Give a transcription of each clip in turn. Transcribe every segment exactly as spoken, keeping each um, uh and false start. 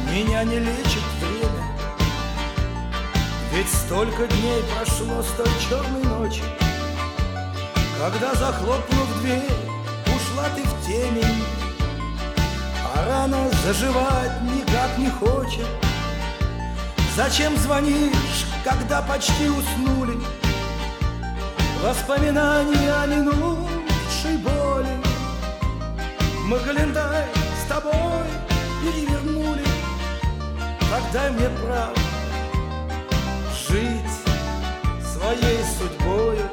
меня не лечит время. Ведь столько дней прошло с той черной ночи, когда, захлопнув дверь, ушла ты в темень. А рана заживать никак не хочет. Зачем звонишь, когда почти уснули? Воспоминания о минувшей боли. Мы календарь с тобой перевернули. Тогда мне право жить своей судьбою.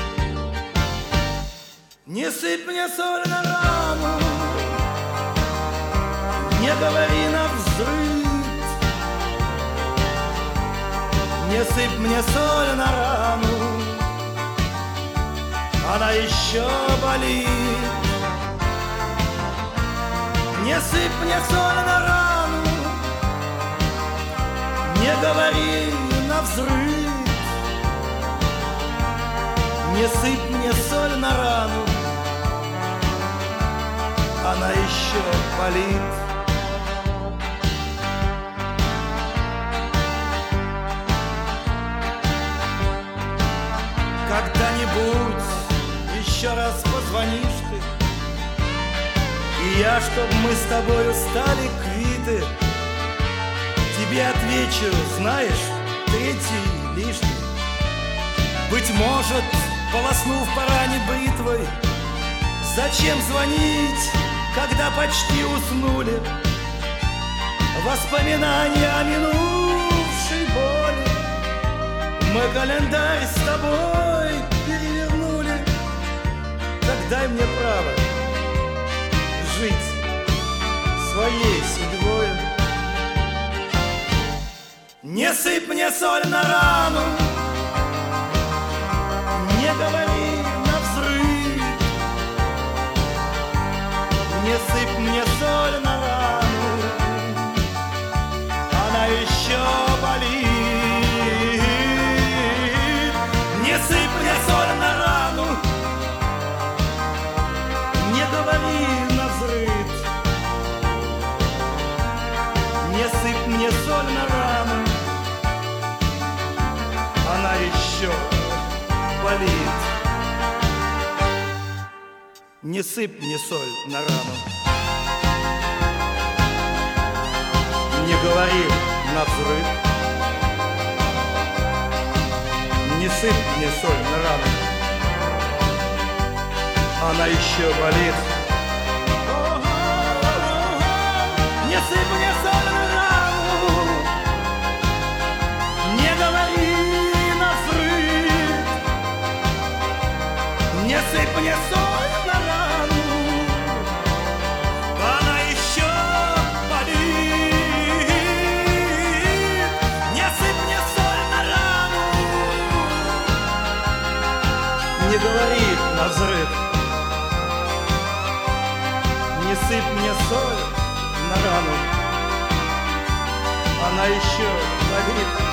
Не сыпь мне соль на рану, не говори навзрыд. Не сыпь мне соль на рану, она еще болит. Не сыпь мне соль на рану, не говори навзрыд. Не сыпь мне соль на рану, она еще болит. Когда-нибудь еще раз позвонишь ты, и я, чтоб мы с тобою стали квиты, тебе отвечу, знаешь, третий лишний. Быть может, полоснув по ране бритвой, зачем звонить, когда почти уснули? Воспоминания о минувшей боли. Мы календарь с тобой перевернули. Так дай мне право жить своей судьбой. Не сыпь мне соль на рану, не говори навзрыд. Не сыпь мне соль на рану, она еще болит. Не сыпь мне соль на рану, не говори навзрыд. Не сыпь мне соль на рану, она еще болит. Не сыпь мне соль на рану, не говори навзрыд. Не сыпь мне соль на рану, она еще болит. Не сыпь мне соль на рану, не говори навзрыд. Не сыпь мне соль на рану, она еще болит. Не сыпь мне соль на рану, не говори навзрыд. Не сыпь мне соль на рану, она еще болит.